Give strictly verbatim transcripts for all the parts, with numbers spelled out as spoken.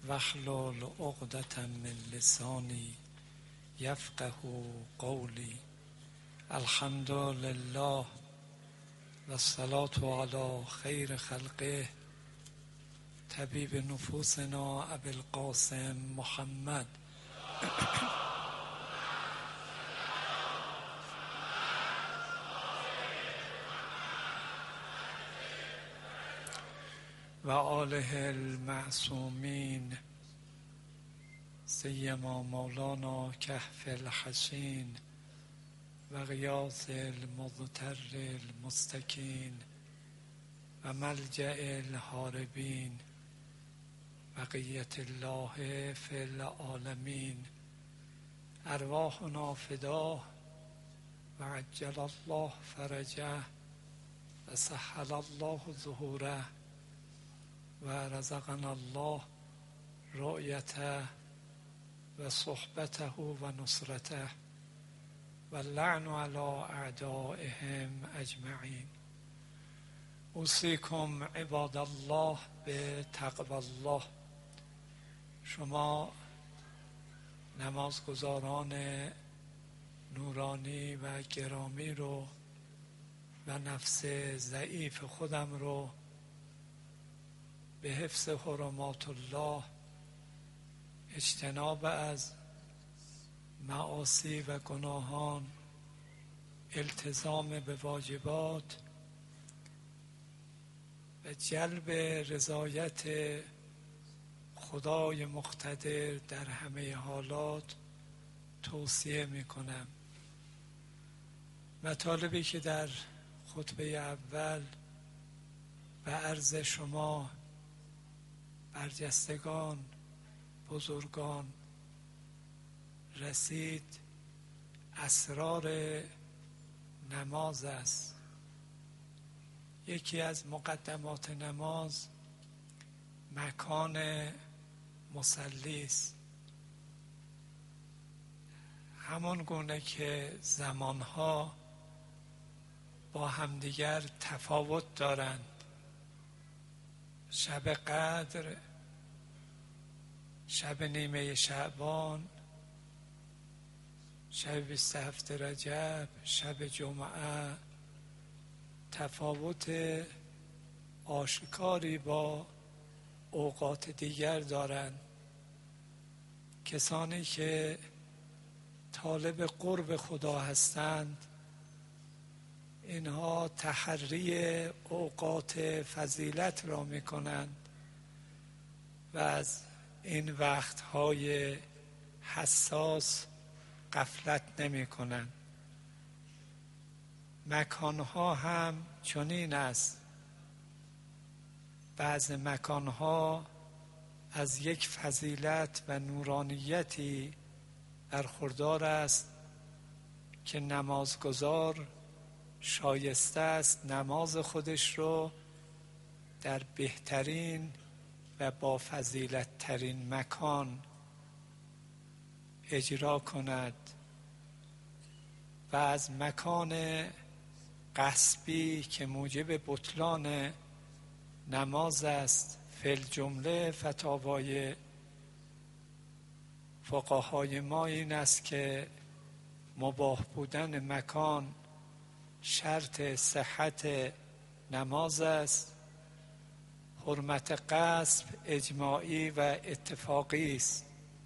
واحلل عقدة من لسانی یفقه قولی. الحمد لله و الصلاة علی خیر خلقه طبیب نفوسنا ابی القاسم محمد و آله المعصومین سیما مولانا کهف الحصین و غیاث المضطر المستکین و ملجأ الهاربین بقیت الله فی العالمین. ارواحنا فداه و عجل الله فرجه و سهل الله ظهوره و رزقنا الله رؤیته و صحبته و نصرته و اللعن علی اعدائهم اجمعین. اوصیکم عباد الله به تقوی الله. شما نمازگزاران نورانی و گرامی رو و نفس ضعیف خودم رو به حفظ حرمات الله، اجتناب از معاصی و گناهان، التزام به واجبات و جلب رضایت خدای مقتدر در همه حالات توصیه می کنم. مطالبی که در خطبه اول به عرض شما برجستگان بزرگان رسید اسرار نماز است. یکی از مقدمات نماز مکان مصلی است. همان گونه که زمانها با همدیگر تفاوت دارند. شب قدر، شب نیمه شعبان، شب بیست و هفت رجب، شب جمعه تفاوت آشکاری با اوقات دیگر دارند. کسانی که طالب قرب خدا هستند اینها تحری اوقات فضیلت را می کنند و از این وقتهای حساس غفلت نمی کنند. مکانها هم چنین است. بعض مکانها از یک فضیلت و نورانیتی برخوردار است که نمازگزار شایسته است نماز خودش رو در بهترین و با فضیلت ترین مکان اجرا کند و از مکان غصبی که موجب بطلان نماز است. فی الجمله فتاوای فقهای ما این است که مباح بودن مکان شرط صحت نماز است. حرمت غصب اجماعی و اتفاقی است.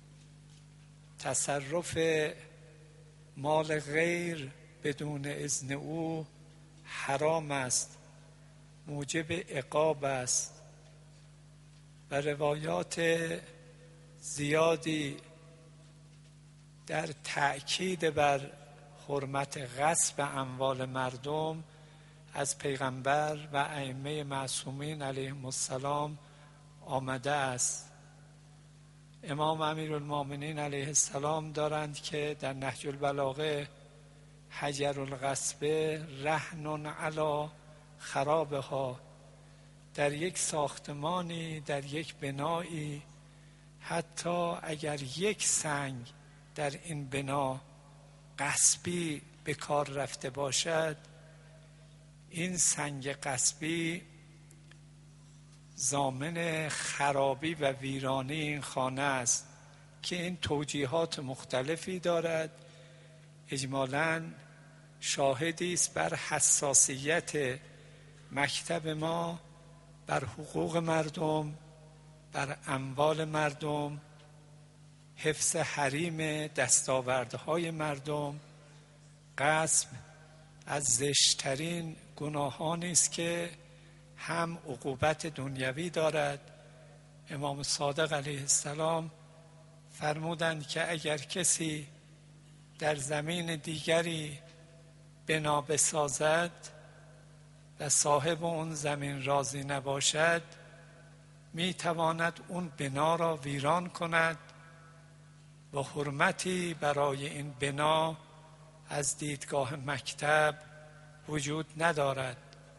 تصرف مال غیر بدون اذن او حرام است، موجب عقاب است و روایات زیادی در تأکید بر حرمت غصب اموال مردم از پیغمبر و ائمه معصومین علیهم السلام آمده است. امام امیرالمومنین علیه السلام دارند که در نهج البلاغه حجر الغصب رهن علی خرابها. در یک ساختمانی، در یک بنایی، حتی اگر یک سنگ در این بنا غصبی به کار رفته باشد، این سنگ غصبی ضامن خرابی و ویرانی این خانه است که این توجیهات مختلفی دارد. اجمالاً شاهدی است بر حساسیت مکتب ما بر حقوق مردم، بر اموال مردم، حفظ حریم دستاوردهای مردم. غصب از زشترین گناهانی است که هم عقوبت دنیوی دارد. امام صادق علیه السلام فرمودند که اگر کسی در زمین دیگری بنا بسازد و صاحب اون زمین راضی نباشد، می تواند اون بنا را ویران کند و حرمتی برای این بنا از دیدگاه مکتب وجود ندارد.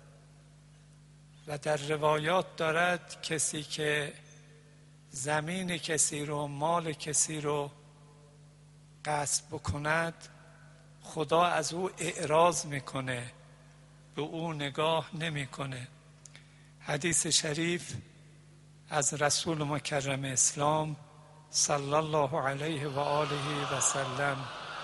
و در روایات دارد کسی که زمین کسی رو، مال کسی رو غصب بکند، خدا از او اعراض میکنه، به او نگاه نمیکنه. حدیث شریف از رسول مکرم اسلام صلی الله علیه و آله و سلم: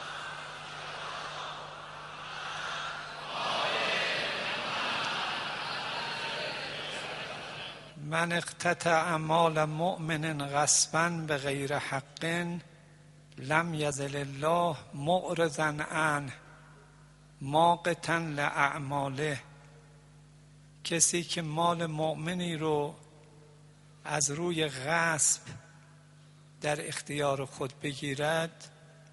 من اقتطع مال مؤمن غصبا به غیر حق لم یزل الله معرضا عنه ماقتا لاعماله. کسی که مال مؤمنی رو از روی غصب در اختیار خود بگیرد،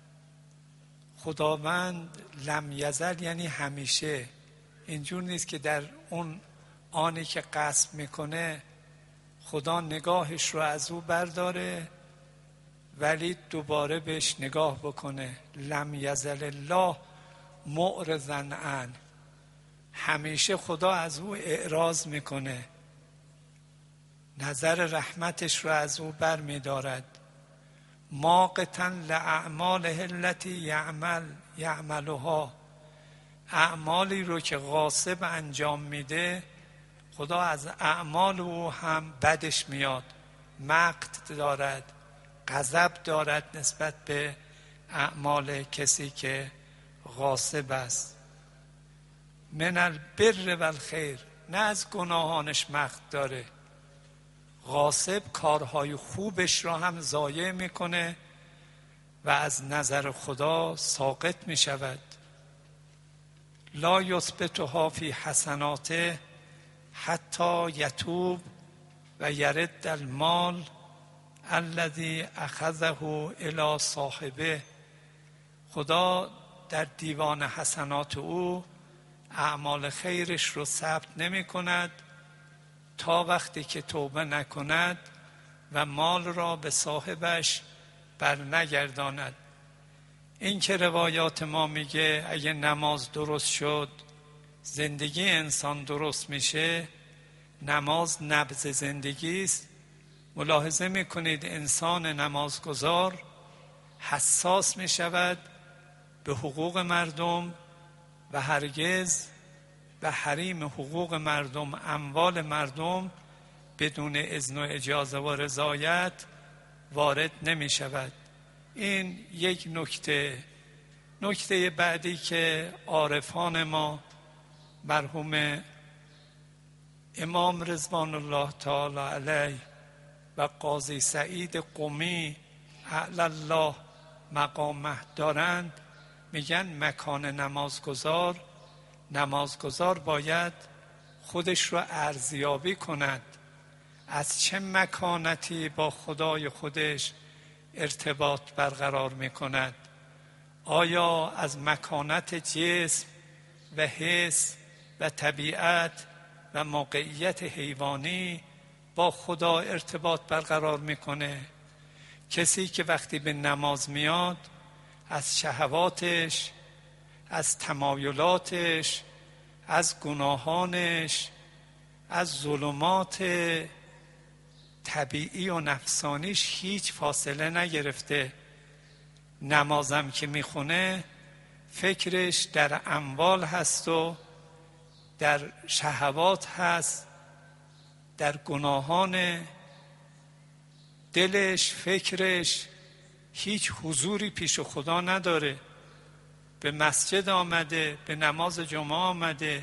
خداوند لم یزل یعنی همیشه، اینجور نیست که در اون آنی که غصب میکنه خدا نگاهش رو از او برداره ولی دوباره بهش نگاه بکنه. لم یزل الله معرضا عنه، همیشه خدا از او اعراض میکنه، نظر رحمتش رو از او بر میدارد. ماقتا لاعماله التي یعمل یعملها، اعمالی رو که غاصب انجام میده خدا از اعمال او هم بدش میاد، مقت دارد، غضب دارد نسبت به اعمال کسی که غاصب است. من البر و الخیر، نه از گناهانش مقت داره، غاصب کارهای خوبش را هم ضایع میکنه و از نظر خدا ساقط میشود. لا یثبتها فی حسناته حتی یتوب و یرد المال الذی اخذه الی صاحبه. خدا در دیوان حسنات او اعمال خیرش رو ثبت نمی کند تا وقتی که توبه نکند و مال را به صاحبش بر نگرداند. این که روایات ما میگه اگه نماز درست شد زندگی انسان درست میشه، نماز نبض زندگی است. ملاحظه میکنید انسان نمازگزار حساس میشود به حقوق مردم و هرگز به حریم حقوق مردم، اموال مردم بدون اذن و اجازه و رضایت وارد نمی شود. این یک نکته. نکته بعدی که عارفان ما مرحوم امام رضوان الله تعالی علیه و قاضی سعید قمی اعلی الله مقامه دارند، میگن مکان نمازگزار، نمازگزار باید خودش رو ارزیابی کند، از چه مکانتی با خدای خودش ارتباط برقرار میکند. آیا از مکانت جسم و حس و طبیعت و موقعیت حیوانی با خدا ارتباط برقرار میکنه؟ کسی که وقتی به نماز میاد از شهواتش، از تمایلاتش، از گناهانش، از ظلمات طبیعی و نفسانیش هیچ فاصله نگرفته، نمازم که میخونه فکرش در اموال هست و در شهوات هست در گناهان دلش، فکرش هیچ حضوری پیش خدا نداره. به مسجد آمده، به نماز جمعه آمده،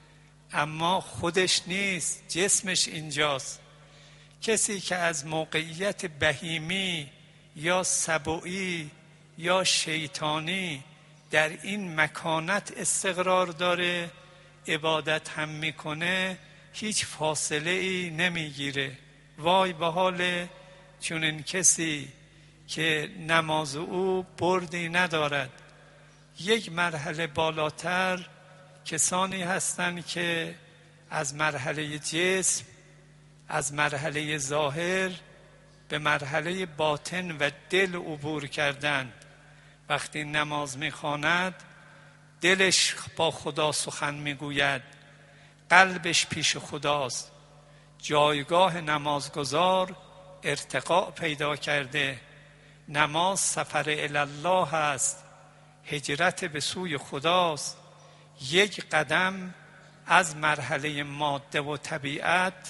اما خودش نیست، جسمش اینجاست. کسی که از موقعیت بهیمی یا سبویی یا شیطانی در این مکانت استقرار داره، عبادت هم میکنه، هیچ فاصله ای نمیگیره. وای به حال چون این کسی که نماز او بردی ندارد. یک مرحله بالاتر کسانی هستند که از مرحله جسم، از مرحله ظاهر به مرحله باطن و دل عبور کردند. وقتی نماز میخواند دلش با خدا سخن میگوید، قلبش پیش خداست. جایگاه نمازگزار ارتقاء پیدا کرده. نماز سفر الی الله است، هجرت به سوی خداست. یک قدم از مرحله ماده و طبیعت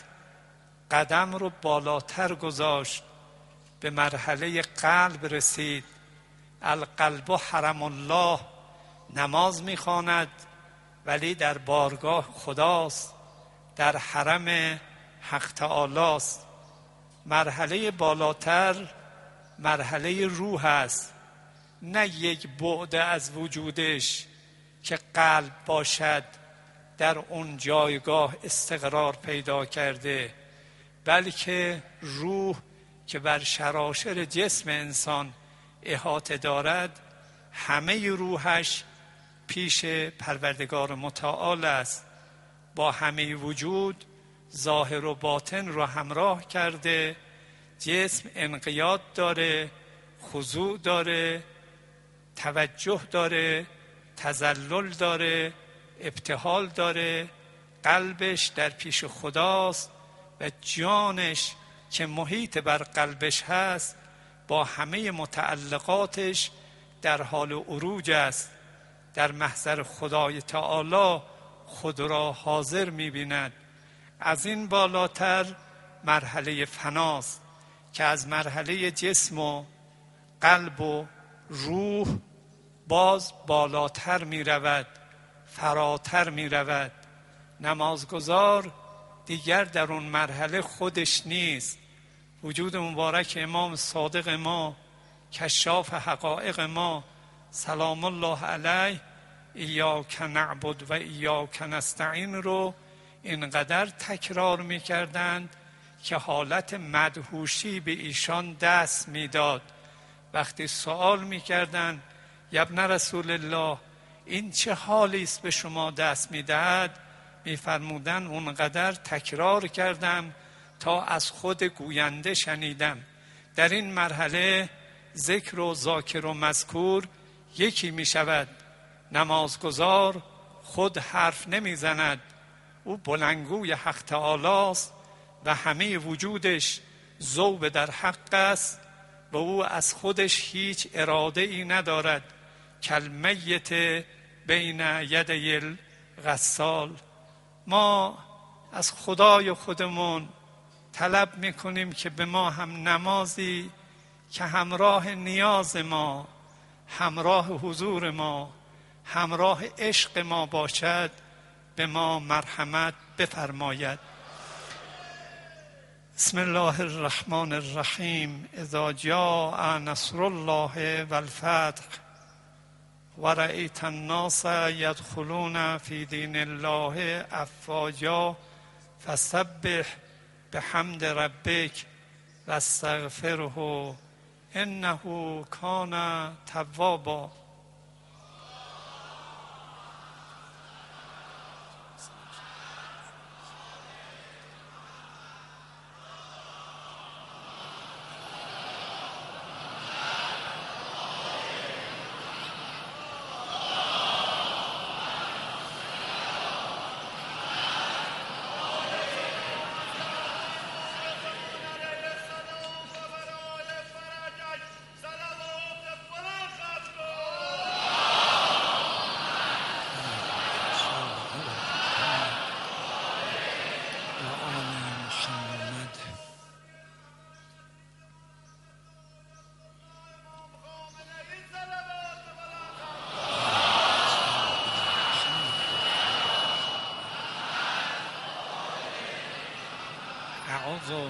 قدم رو بالاتر گذاشت، به مرحله قلب رسید. القلب حرم الله، نماز میخواند ولی در بارگاه خداست، در حرم حق تعالی است. مرحله بالاتر مرحله روح است، نه یک بعد از وجودش که قلب باشد در اون جایگاه استقرار پیدا کرده، بلکه روح که بر شراشر جسم انسان احاطه دارد، همه روحش پیش پروردگار متعال است. با همه وجود ظاهر و باطن را همراه کرده. جسم انقیاد داره، خضوع داره، توجه داره، تذلل داره، ابتهال داره. قلبش در پیش خداست و جانش که محیط بر قلبش هست با همه متعلقاتش در حال عروج است. در محضر خدای تعالی خود را حاضر می‌بیند. از این بالاتر مرحله فناست که از مرحله جسم و قلب و روح باز بالاتر می رود، فراتر می رود. نمازگزار دیگر در اون مرحله خودش نیست. وجود مبارک امام صادق ما، کشاف حقایق ما، سلام الله علیه، ایاک نعبد و ایاک نستعین رو اینقدر تکرار می کردند که حالت مدهوشی به ایشان دست میداد. وقتی سوال می کردند ابن رسول الله این چه حالی است به شما دست میدهد، میفرمودند اونقدر تکرار کردم تا از خود گوینده شنیدم. در این مرحله ذکر و ذاکر و مذکور یکی می شود. نمازگزار خود حرف نمی زند، او بلندگوی حق تعالی است و همه وجودش ذوب در حق است و او از خودش هیچ اراده ای ندارد. کالمیت بین یدی الغسال. ما از خدای خودمون طلب میکنیم که به ما هم نمازی که همراه نیاز ما، همراه حضور ما، همراه عشق ما باشد، به ما مرحمت بفرماید. بسم الله الرحمن الرحیم. اذا جاء نصر الله والفتح ورأیت الناس یدخلون فی دین الله افواجا فسبح بحمد ربک واستغفره انه کان توابا.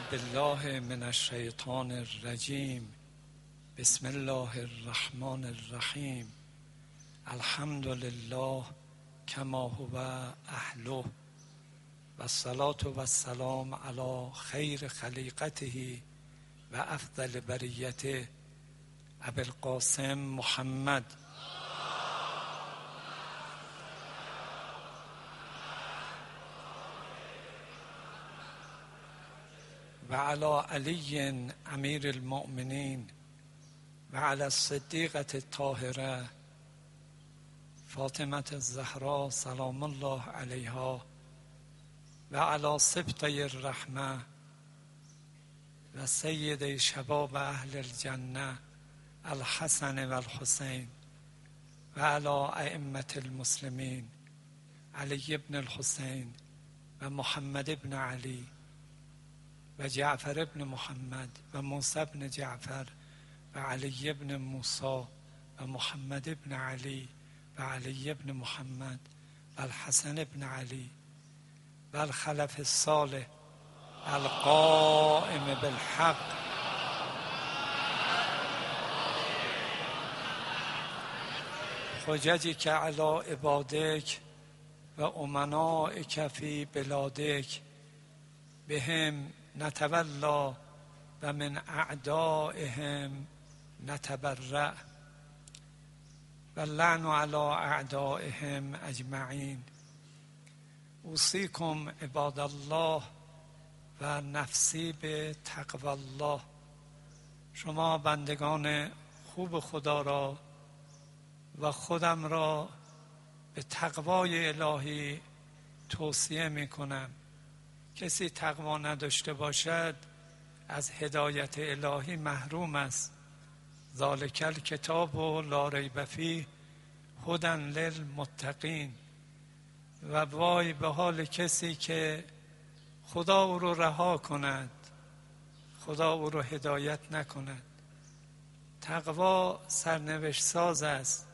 بالله من الشیطان الرجیم. بسم الله الرحمن الرحیم. الحمد لله کما هو اهله و الصلاة و السلام علی خیر خلیقته و افضل بریته ابی القاسم محمد و علی علی امیر المؤمنین و علی الصدیقة الطاهره فاطمة الزهرا سلام الله علیها و علی سبطی الرحمه و سید شباب اهل الجنه الحسن و الحسین و علی ائمة المسلمین علی بن الحسین و محمد بن علی و جعفر بن محمد و موسی بن جعفر و علی بن موسی و محمد بن علی و علی بن محمد و الحسن بن علی و الخلف الصالح القائم بالحق حججک علی عبادک و امنائک فی بلادک بهم نتولا و من اعدائهم نتبرأ و اللعن علی اعدائهم اجمعین. اوصیکم عباد الله و نفسی به تقوی الله. شما بندگان خوب خدا را و خودم را به تقوای الهی توصیه می کنم. کسی تقوا نداشته باشد از هدایت الهی محروم است. ذالک الکتاب لا ریب فیه هدی للمتقین. و وای به حال کسی که خدا او رو رها کند، خدا او رو هدایت نکند. تقوا سرنوشت ساز است.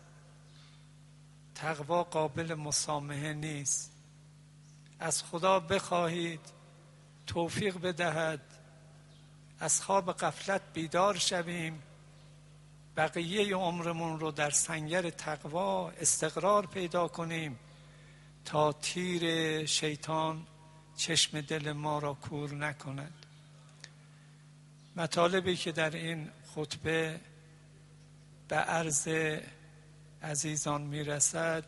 تقوا قابل مسامحه نیست. از خدا بخواهید توفیق بدهد از خواب غفلت بیدار شویم، بقیه عمرمون رو در سنگر تقوا استقرار پیدا کنیم تا تیر شیطان چشم دل ما را کور نکند. مطالبی که در این خطبه به عرض عزیزان میرسد،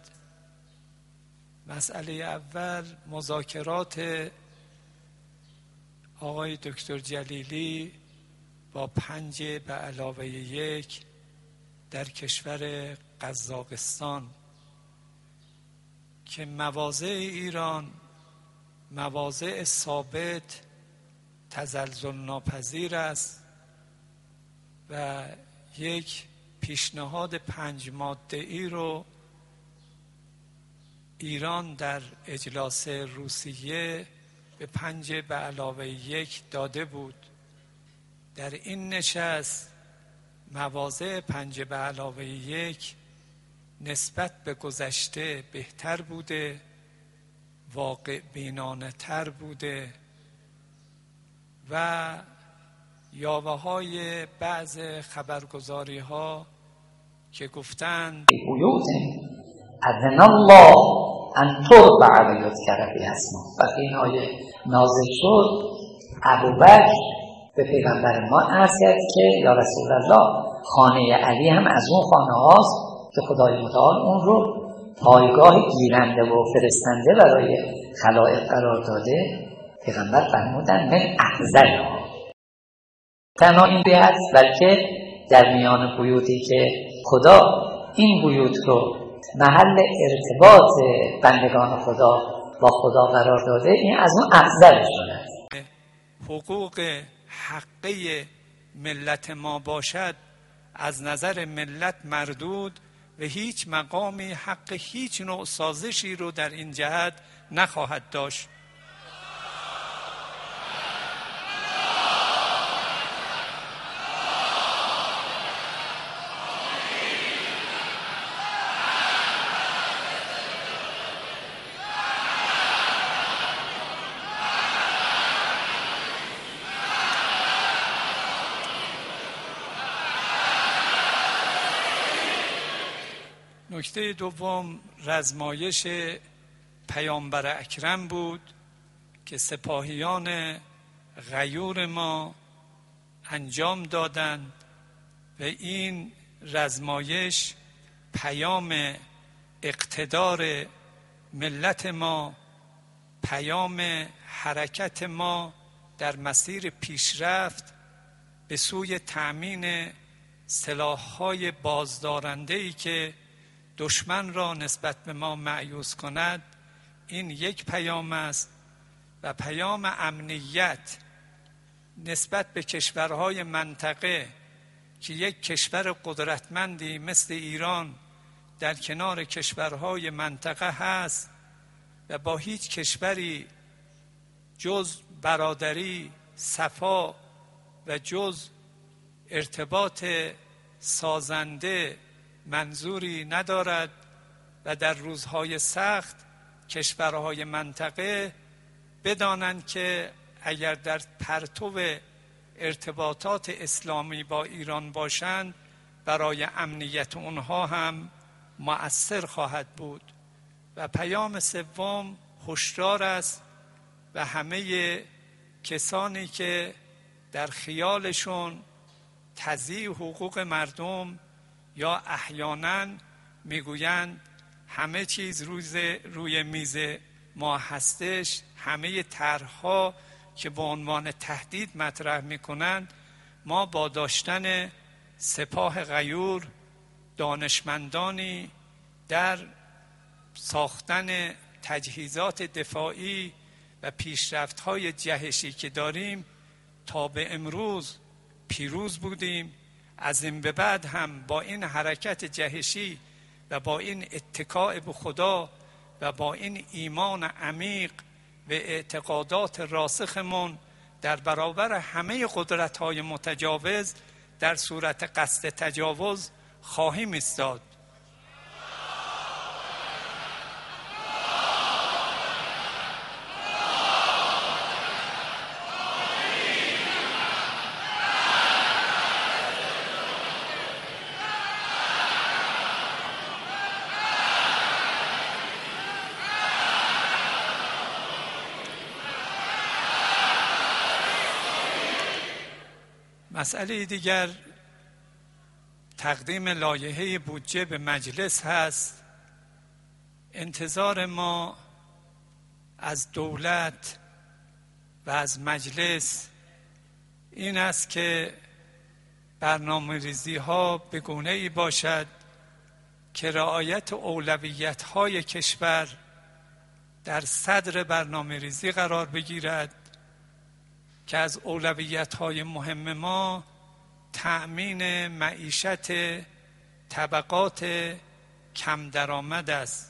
مسئله اول مذاکرات آقای دکتر جلیلی با پنج به علاوه یک در کشور قزاقستان که مواضع ایران مواضع ثابت تزلزل ناپذیر است و یک پیشنهاد پنج ماده ای رو ایران در اجلاس روسیه به پنج به علاوه یک داده بود. در این نشست مواضع پنج به علاوه یک نسبت به گذشته بهتر بوده، واقع بینانه تر بوده و یاوه های بعض خبرگزاری ها که گفتند اذن الله ان ترفع و یذکر فیها اسمه. وقتی این آیه نازل شد، ابوبکر به پیغمبر ما عرض کرد که یا رسول الله، خانه علی هم از اون خانه هاست که خدای متعال اون رو پایگاه گیرنده و فرستنده برای خلائق قرار داده. پیغمبر فرمودن من احزرها. تنها این بیت، بلکه در میان بیوتی که خدا این بیوت رو محل ارتباط بندگان خدا با خدا قرار داده، این از اون افضلشون است. حقوق حقه ملت ما باشد از نظر ملت مردود و هیچ مقامی حق هیچ نوع سازشی رو در این جهت نخواهد داشت. نکته دوم رزمایش پیامبر اکرم بود که سپاهیان غیور ما انجام دادند و این رزمایش پیام اقتدار ملت ما، پیام حرکت ما در مسیر پیشرفت به سوی تأمین سلاح‌های بازدارنده‌ای که دشمن را نسبت به ما مأیوس کند، این یک پیام است. و پیام امنیت نسبت به کشورهای منطقه که یک کشور قدرتمندی مثل ایران در کنار کشورهای منطقه هست و با هیچ کشوری جز برادری، صفا و جز ارتباط سازنده منظوری ندارد و در روزهای سخت کشورهای منطقه بدانند که اگر در پرتو ارتباطات اسلامی با ایران باشند برای امنیت اونها هم مؤثر خواهد بود. و پیام سوم هشدار است و همه کسانی که در خیالشون تضییع حقوق مردم یا احیانا میگویند همه چیز روز روی میز ما هستش، همه طرح‌ها که به عنوان تهدید مطرح میکنند، ما با داشتن سپاه غیور، دانشمندانی در ساختن تجهیزات دفاعی و پیشرفت‌های جهشی که داریم تا به امروز پیروز بودیم. از این به بعد هم با این حرکت جهشی و با این اتکاء به خدا و با این ایمان عمیق و اعتقادات راسخمون در برابر همه قدرت‌های متجاوز در صورت قصد تجاوز خواهیم ایستاد. مسئله دیگر تقدیم لایحه بودجه به مجلس هست. انتظار ما از دولت و از مجلس این است که برنامه ریزی ها به گونه ای باشد که رعایت اولویت های کشور در صدر برنامه ریزی قرار بگیرد، که از اولویت‌های مهم ما تأمین معیشت طبقات کم درآمد است،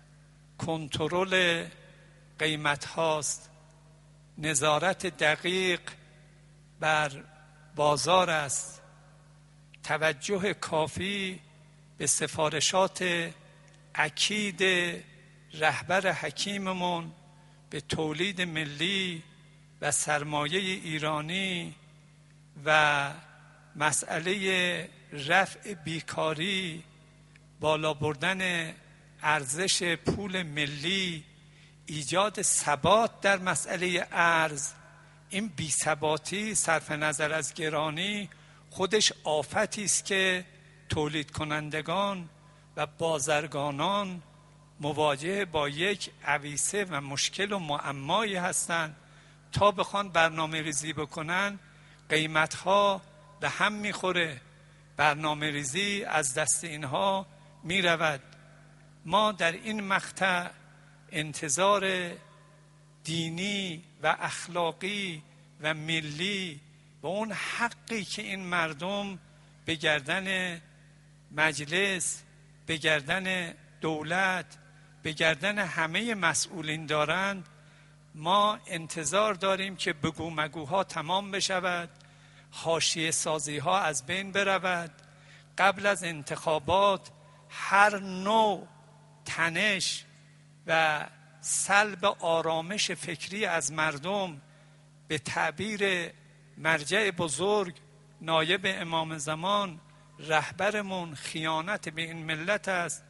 کنترل قیمت هاست، نظارت دقیق بر بازار است، توجه کافی به سفارشات اکید رهبر حکیممون به تولید ملی و سرمایه ایرانی و مسئله رفع بیکاری، بالا بردن ارزش پول ملی، ایجاد ثبات در مسئله ارز. این بی‌ثباتی صرف نظر از گرانی خودش آفتی است که تولید کنندگان و بازرگانان مواجه با یک عویصه و مشکل و معمایی هستند. تا بخوان برنامه ریزی بکنن قیمتها به هم میخوره، برنامه ریزی از دست اینها میرود. ما در این مقطع انتظار دینی و اخلاقی و ملی و اون حقی که این مردم به گردن مجلس، به گردن دولت، به گردن همه مسئولین دارند، ما انتظار داریم که بگو مگوها تمام بشود، حاشیه سازی ها از بین برود. قبل از انتخابات هر نوع تنش و سلب آرامش فکری از مردم، به تعبیر مرجع بزرگ نایب امام زمان، رهبرمون، خیانت به این ملت است.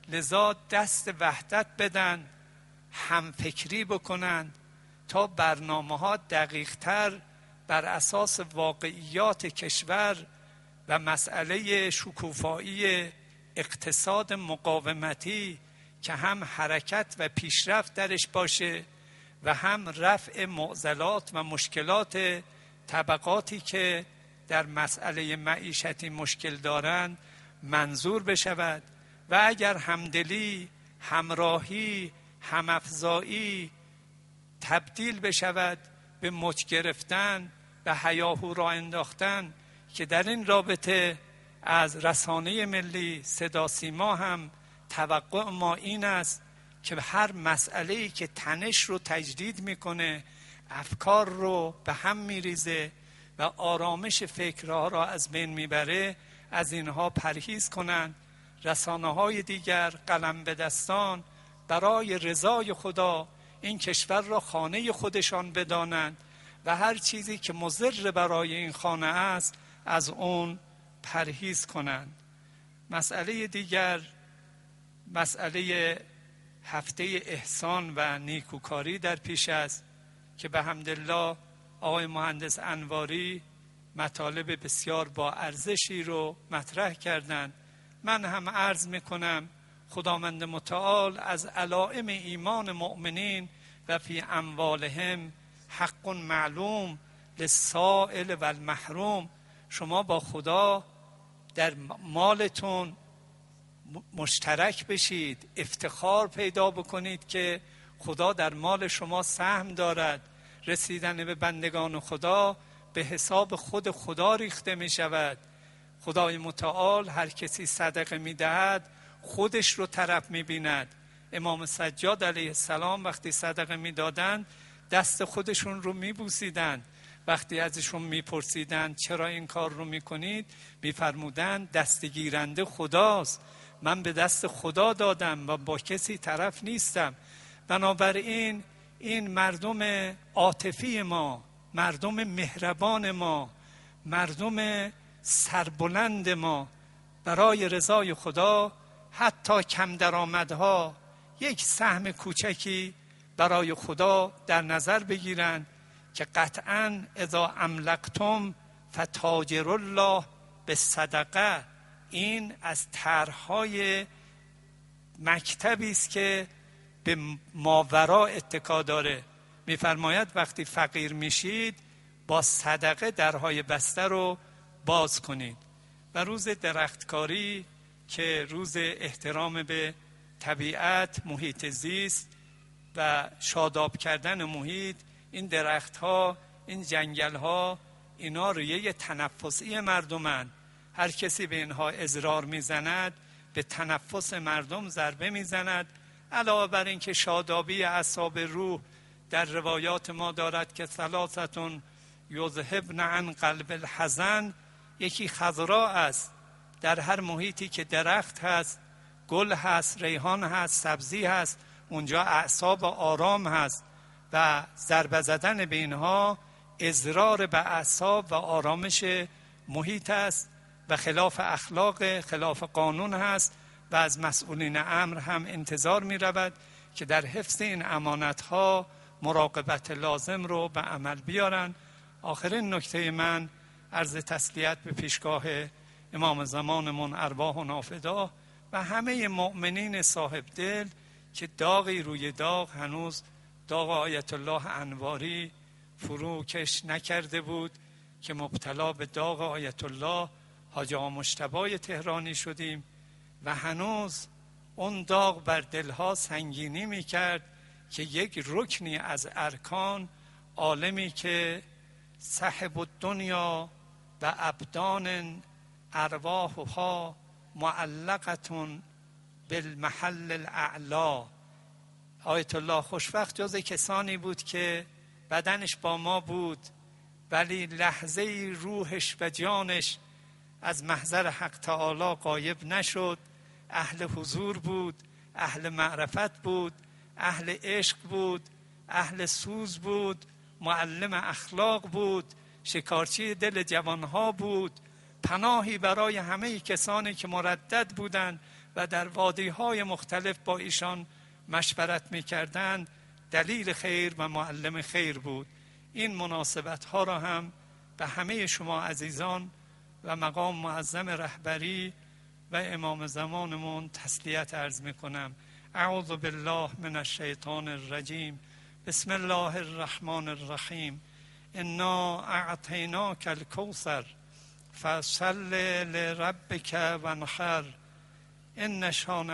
لذا دست وحدت بدن، همفکری بکنند تا برنامه ها دقیق تر بر اساس واقعیات کشور و مسئله شکوفایی اقتصاد مقاومتی که هم حرکت و پیشرفت درش باشه و هم رفع معضلات و مشکلات طبقاتی که در مسئله معیشتی مشکل دارند منظور بشود و اگر همدلی، همراهی، همافزایی تبدیل بشود به مچ گرفتن و هیاهو راه انداختن که در این رابطه از رسانه ملی صدا سیما هم توقع ما این است که هر مسئله‌ای که تنش رو تجدید میکنه، افکار رو به هم میریزه و آرامش فکرها را از بین میبره، از اینها پرهیز کنند. رسانه‌های دیگر قلم به دستان برای رضای خدا این کشور را خانه خودشان بدانند و هر چیزی که مضر برای این خانه است از اون پرهیز کنند. مسئله دیگر مسئله هفته احسان و نیکوکاری در پیش است که به حمدالله آقای مهندس انواری مطالب بسیار با ارزشی رو مطرح کردند. من هم عرض میکنم خداوند متعال از علائم ایمان مؤمنین و فی اموالهم حق معلوم للسائل و المحروم، شما با خدا در مالتون مشترک بشید، افتخار پیدا بکنید که خدا در مال شما سهم دارد. رسیدن به بندگان خدا به حساب خود خدا ریخته می شود. خدای متعال هر کسی صدقه می دهد خودش رو طرف می بیند. امام سجاد علیه السلام وقتی صدقه می دادند دست خودشون رو می بوسیدند. وقتی ازشون می پرسیدند چرا این کار رو می کنید می فرمودند دستگیرنده خداست، من به دست خدا دادم و با کسی طرف نیستم. بنابراین این مردم عاطفی ما، مردم مهربان ما، مردم سربلند ما برای رضای خدا حتی کم درآمدها یک سهم کوچکی برای خدا در نظر بگیرند که قطعاً اذا املکتم فتاجر الله به صدقه. این از طرحهای مکتبی است که به ماورا اتکا داره. میفرماید وقتی فقیر میشید با صدقه درهای بسته رو باز کنید. و روز درختکاری که روز احترام به طبیعت، محیط زیست و شاداب کردن محیط، این درختها، این جنگلها، اینا ریه تنفسی مردمن. هر کسی به اینها اضرار میزند به تنفس مردم ضربه میزند. علاوه بر این که شادابی اعصاب روح در روایات ما دارد که ثلاثتون یذهبن عن قلب الحزن، یکی خضرا است. در هر محیطی که درخت هست، گل هست، ریحان هست، سبزی هست، اونجا اعصاب آرام هست و ضربه زدن به اینها اضرار به اعصاب و آرامش محیط است و خلاف اخلاق، خلاف قانون هست و از مسئولین امر هم انتظار می رود که در حفظ این امانتها مراقبت لازم رو به عمل بیارن. آخرین نکته من عرض تسلیت به پیشگاه امام زمانمون ارواح و نافدا و همه مؤمنین صاحب دل که داغی روی داغ هنوز داغ آیت الله انواری فروکش نکرده بود که مبتلا به داغ آیت الله حاج آقا مجتبی تهرانی شدیم و هنوز اون داغ بر دلها سنگینی میکرد که یک رکنی از ارکان، عالمی که صاحب الدنیا و ابدان ارواحها معلقتون بالمحل الاعلا. آیت الله خوشوقت جز کسانی بود که بدنش با ما بود ولی لحظه روحش و جانش از محضر حق تعالی غایب نشد. اهل حضور بود، اهل معرفت بود، اهل عشق بود، اهل سوز بود، معلم اخلاق بود، شکارچی دل جوانها بود، پناهی برای همه کسانی که مردد بودند و در وادی‌های مختلف با ایشان مشورت می‌کردند دلیل خیر و معلم خیر بود. این مناسبت‌ها را هم به همه شما عزیزان و مقام معظم رهبری و امام زمانمون تسلیت عرض می‌کنم. اعوذ بالله من الشیطان الرجیم. بسم الله الرحمن الرحیم. انا اعطیناک الکوثر فصل لربک وانحر ان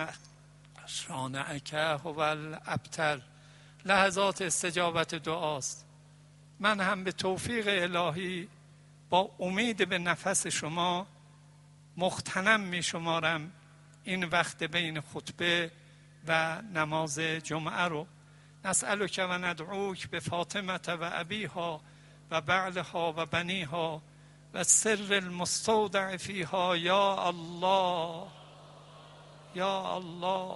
شانئک هو الابتر. لحظات استجابت دعاست. من هم به توفیق الهی با امید به نفس شما مغتنم می شمارم این وقت بین خطبه و نماز جمعه رو. نسألک و ندعوک به فاطمه و ابیها و بعلها و بنیها و سر المستودع فیها یا الله یا الله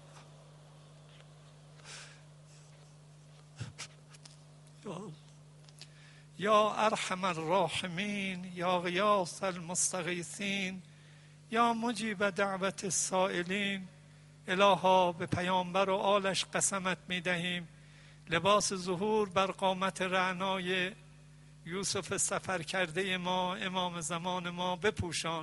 یا ارحم الراحمین یا غیاث المستغیثین یا مجیب دعوت السائلین. الها به پیامبر و آلش قسمت می دهیم لباس ظهور بر قامت رعنای یوسف سفر کرده ما امام زمان ما بپوشان.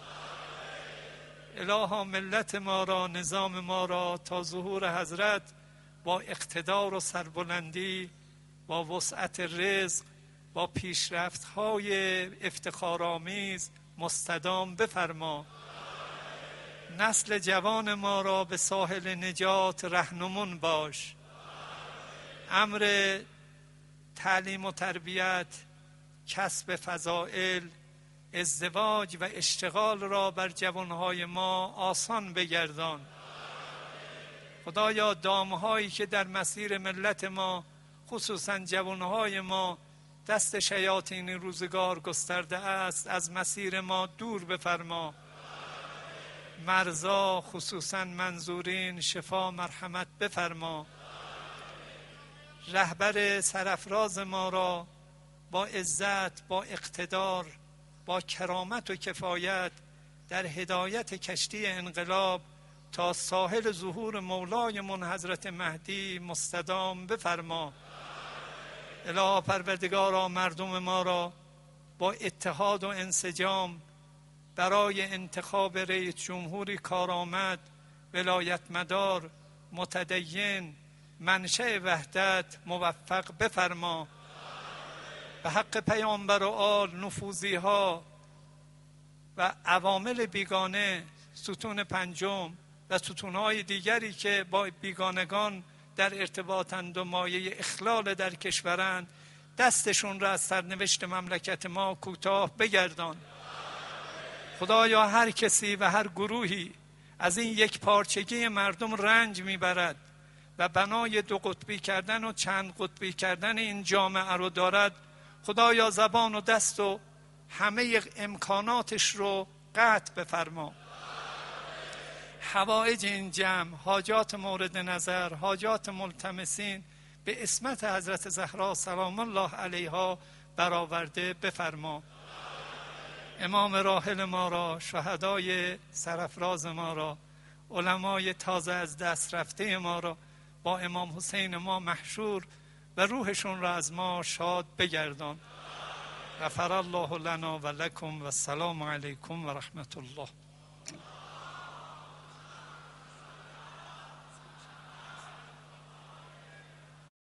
الها ملت ما را نظام ما را تا ظهور حضرت با اقتدار و سربلندی با وسعت رزق با پیشرفت‌های افتخارآمیز مستدام بفرما. نسل جوان ما را به ساحل نجات رهنمون باش. امر تعلیم و تربیت، کسب فضائل، ازدواج و اشتغال را بر جوانهای ما آسان بگردان. خدایا دامهایی که در مسیر ملت ما خصوصا جوانهای ما دست شیاطین روزگار گسترده است از مسیر ما دور بفرما. مرزا خصوصا منظورین شفا مرحمت بفرما. رهبر سرافراز ما را با عزت با اقتدار با کرامت و کفایت در هدایت کشتی انقلاب تا ساحل ظهور مولایمون حضرت مهدی مستدام بفرما. الها پروردگارا مردم ما را با اتحاد و انسجام برای انتخاب رئیس جمهوری کارآمد، ولایت مدار، متدین، منشأ وحدت موفق بفرما. به حق پیامبر و آل نفوذی ها و عوامل بیگانه ستون پنجم و ستونهای دیگری که با بیگانگان در ارتباطند و مایه اخلال در کشورند دستشون را از سرنوشت مملکت ما کوتاه بگردان. خدایا هر کسی و هر گروهی از این یک پارچگی مردم رنج میبرد و بنای دو قطبی کردن و چند قطبی کردن این جامعه رو دارد، خدایا زبان و دست و همه امکاناتش رو قطع بفرما. حوائج این جمع، حاجات مورد نظر، حاجات ملتمسین به اسمت حضرت زهرا سلام الله علیها برآورده بفرما. امام راحل ما را، شهدای سرافراز ما را، علمای تازه از دست رفته ما را با امام حسین ما محشور و روحشون را از ما شاد بگردان. غفر الله لنا و لکم و السلام علیکم و رحمت الله.